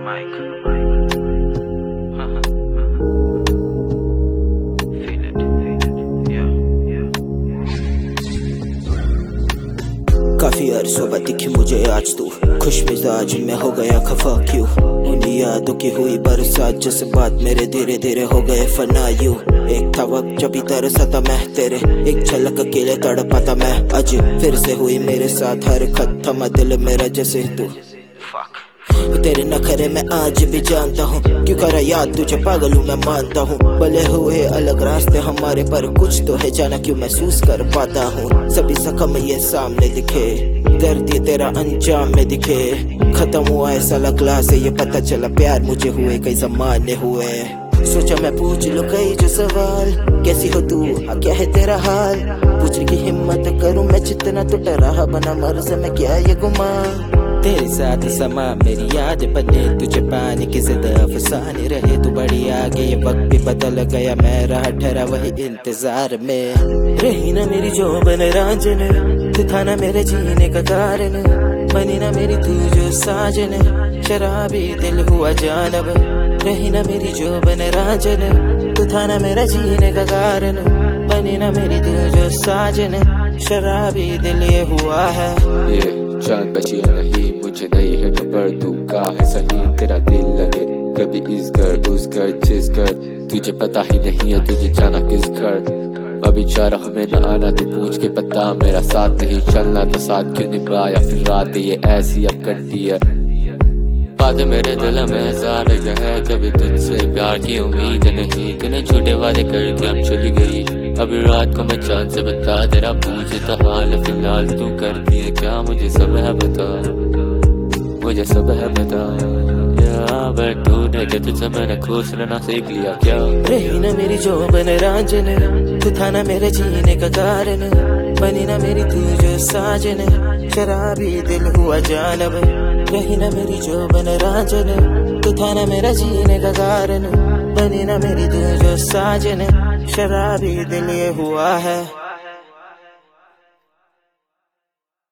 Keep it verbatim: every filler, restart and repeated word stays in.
Mike. Uh-huh. Feel it, feel it. Yeah, yeah, yeah. काफी अरसों बाद दिखी मुझे आज तू, खुश मिजाज में हो गया खफा क्यों? उन यादों की हुई बरसात जिस बात मेरे धीरे धीरे हो गए फना यूं। एक था वक्त जब भी तरसा था मैं तेरे, एक झलक अकेले तड़पा था मैं। आज फिर से हुई मेरे साथ हर खत थमा दिल मेरा जैसे तू। तेरे नखरे में आज भी जानता हूँ, क्यों करा याद तुझे पागल हूँ मैं मानता हूँ। भले हुए अलग रास्ते हमारे पर कुछ तो है जाना क्यों महसूस कर पाता हूँ। सभी जख्म ये सामने दिखे, दर्द ये तेरा अंजाम में दिखे। खत्म हुआ है साला क्लास से ये पता चला प्यार मुझे हुए कई जमाने हुए। सोचा मैं पूछ लूं कई जो सवाल, कैसी हो तू हाँ क्या है तेरा हाल? पूछने की हिम्मत करूं मैं जितना तो डरा बना मर्ज में क्या ये गुमा। तेरे साथ समा मेरी याद बने, तुझे पाने की जिद अफसाने रहे। तू बड़ी आगे ये वक्त भी बदल गया, मैं रहा ठहरा वही इंतजार में। रही ना मेरी जो बन रांझन, तू था ना मेरे जीने का कारण। बनी ना मेरी तू जो साजन, शराबी दिल हुआ जानब। रही ना मेरी जो बन रांझन, तू था ना मेरा जीने का कारण। बनी ना मेरी तू जो साजन, शराबी दिल ये हुआ है। ये जान बची नहीं मुझे नहीं है खबर, तू का है सही तेरा दिल लगे कभी इस घर उस घर जिस घर। तुझे पता ही नहीं है तुझे जाना किस घर। अभी चाह रहा हमें न आना तू पूछ के पता, मेरा साथ नहीं चलना तो साथ क्यों निभाया। फिर रात ये ऐसी अब कटती है, बात मेरे दिल में हजार है। कभी तुझसे प्यार की उम्मीद नहीं, तूने झूठे वादे करके अब चली गई। अभी रात को मैं चांद से बता तेरा पूछता हाल, फिलहाल तू करती है क्या मुझे सब है बता, मुझे सब है बता। यार तूने क्या तुझसे मैंने खुश रहना सीख लिया क्या? रही ना मेरी जो बन रांझन, तू था ना मेरे जीने का कारण। बनी ना मेरी तू जो साजन, शराबी दिल हुआ जानब। रही ना मेरी जो बन रांझन, तू था ना मेरा जीने का कारण। बनी ना मेरी तू जो साजन, शराबी दिल ये हुआ है।